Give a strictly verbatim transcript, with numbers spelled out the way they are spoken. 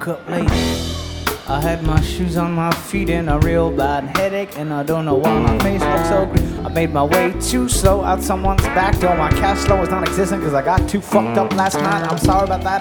woke up late. I had my shoes on my feet and a real bad headache, and I don't know why my face looks so green. I made my way too slow out someone's back door. My cash flow is non-existent because I got too fucked up last night. I'm sorry about that.